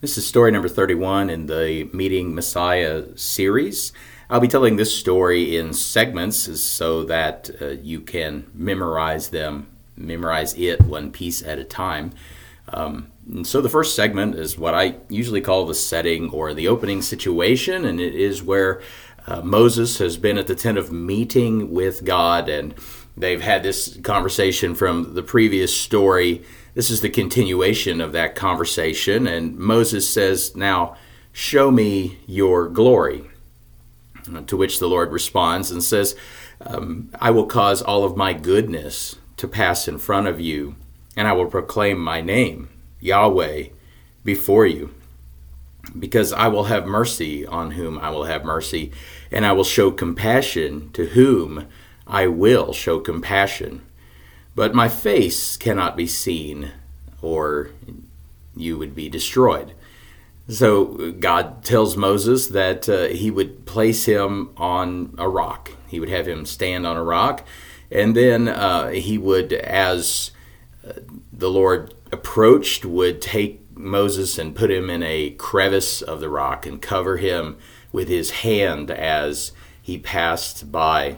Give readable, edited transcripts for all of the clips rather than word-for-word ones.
This is story number 31 in the Meeting Messiah series. I'll be telling this story in segments so that you can memorize it one piece at a time. And so the first segment is what I usually call the setting or the opening situation, and it is where Moses has been at the tent of meeting with God, and they've had this conversation from the previous story. This is the continuation of that conversation, and Moses says, "Now show me your glory." To which the Lord responds and says, "I will cause all of my goodness to pass in front of you, and I will proclaim my name, Yahweh, before you. Because I will have mercy on whom I will have mercy, and I will show compassion to whom I will show compassion. But my face cannot be seen, or you would be destroyed." So God tells Moses that he would place him on a rock. He would have him stand on a rock, and then he would, as the Lord approached, would take Moses and put him in a crevice of the rock and cover him with his hand as he passed by,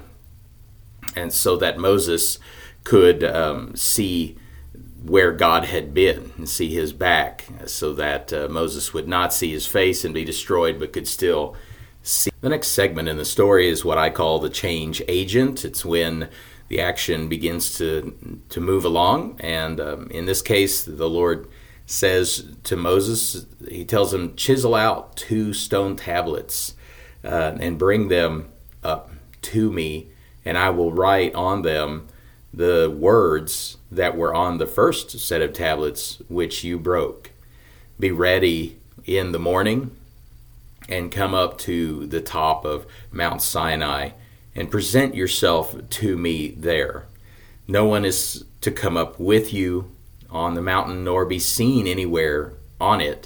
and so that Moses could see where God had been and see his back, so that Moses would not see his face and be destroyed, but could still see. The next segment in the story is what I call the change agent. It's when the action begins to move along, and in this case, the Lord says to Moses, he tells him, "Chisel out 2 stone tablets and bring them up to me, and I will write on them the words that were on the first set of tablets which you broke. Be ready in the morning and come up to the top of Mount Sinai and present yourself to me there. No one is to come up with you on the mountain nor be seen anywhere on it.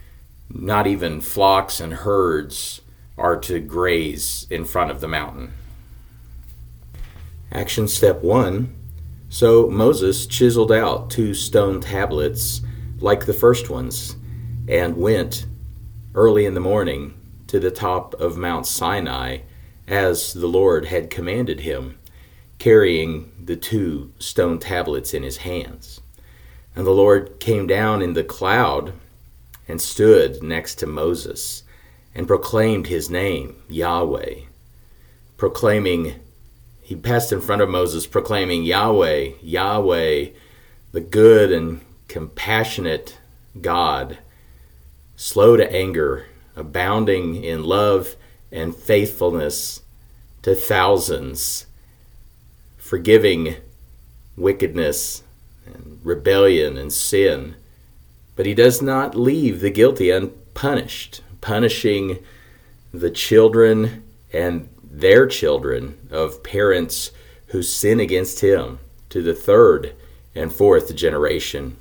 Not even flocks and herds are to graze in front of the mountain." Action step 1. So Moses chiseled out 2 stone tablets like the first ones and went early in the morning to the top of Mount Sinai as the Lord had commanded him, carrying the 2 stone tablets in his hands. And the Lord came down in the cloud and stood next to Moses and proclaimed his name, Yahweh. He passed in front of Moses, proclaiming, "Yahweh, Yahweh, the good and compassionate God, slow to anger, abounding in love and faithfulness to thousands, forgiving wickedness and rebellion and sin. But he does not leave the guilty unpunished, punishing the children and their children of parents who sin against him to the 3rd and 4th generation."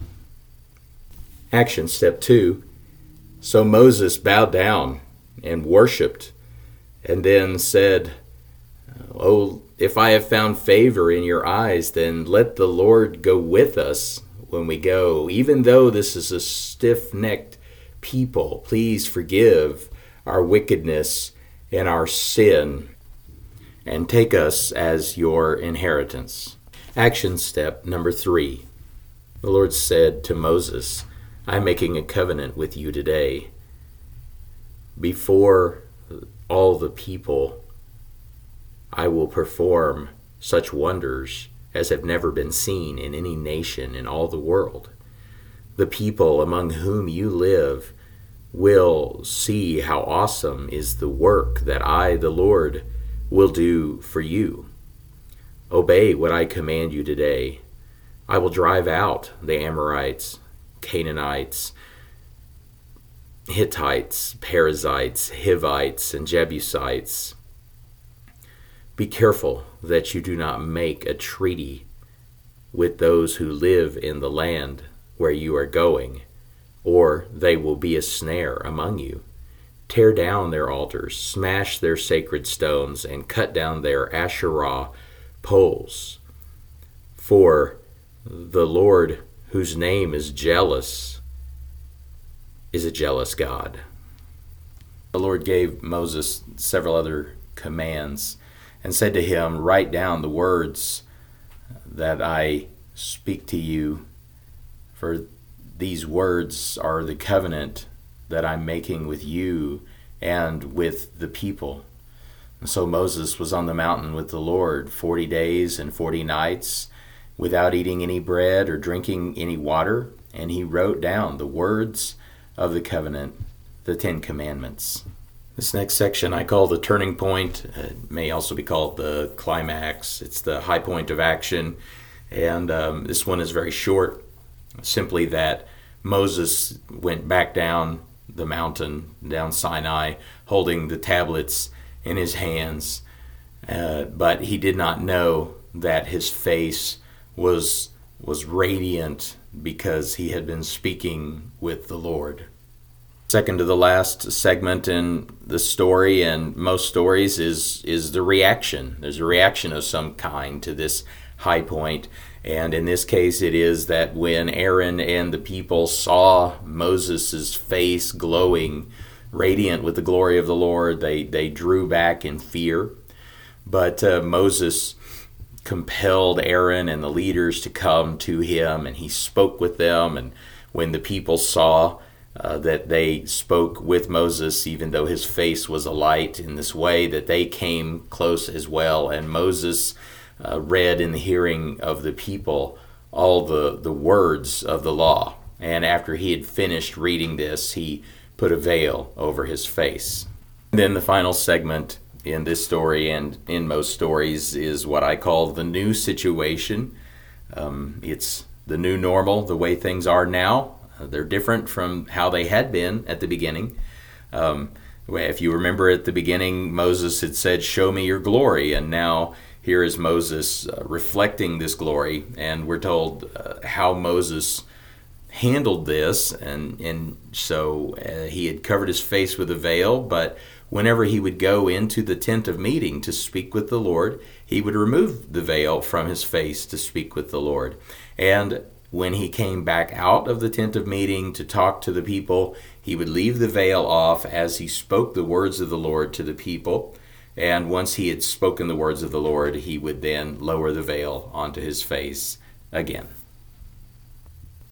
Action step 2. So Moses bowed down and worshipped, and then said, "Oh, if I have found favor in your eyes, then let the Lord go with us when we go. Even though this is a stiff-necked people, please forgive our wickedness and our sin, and take us as your inheritance." Action step number 3. The Lord said to Moses, "I'm making a covenant with you today. Before all the people, I will perform such wonders as have never been seen in any nation in all the world. The people among whom you live will see how awesome is the work that I, the Lord, will do for you. Obey what I command you today. I will drive out the Amorites, Canaanites, Hittites, Perizzites, Hivites, and Jebusites. Be careful that you do not make a treaty with those who live in the land where you are going, or they will be a snare among you. Tear down their altars, smash their sacred stones, and cut down their Asherah poles. For the Lord, whose name is jealous, is a jealous God. The Lord gave Moses several other commands and said to him, "Write down the words that I speak to you, for these words are the covenant that I'm making with you and with the people." And so Moses was on the mountain with the Lord 40 days and 40 nights without eating any bread or drinking any water, and he wrote down the words of the covenant, the 10 Commandments. This next section I call the turning point. It may also be called the climax. It's the high point of action, and this one is very short, simply that Moses went back down the mountain, down Sinai, holding the tablets in his hands, but he did not know that his face was radiant because he had been speaking with the Lord. Second to the last segment in the story, and most stories, is the reaction. There's a reaction of some kind to this high point, and in this case it is that when Aaron and the people saw Moses' face glowing, radiant with the glory of the Lord, they drew back in fear. But Moses compelled Aaron and the leaders to come to him, and he spoke with them. And when the people saw that they spoke with Moses, even though his face was alight in this way, that they came close as well. And Moses read in the hearing of the people all the words of the law. And after he had finished reading this, he put a veil over his face. And then the final segment in this story and in most stories is what I call the new situation. It's the new normal, the way things are now. They're different from how they had been at the beginning. If you remember at the beginning, Moses had said, "Show me your glory," and now here is Moses reflecting this glory, and we're told how Moses handled this, and so he had covered his face with a veil, but whenever he would go into the tent of meeting to speak with the Lord, he would remove the veil from his face to speak with the Lord. And when he came back out of the tent of meeting to talk to the people, he would leave the veil off as he spoke the words of the Lord to the people. And once he had spoken the words of the Lord, he would then lower the veil onto his face again.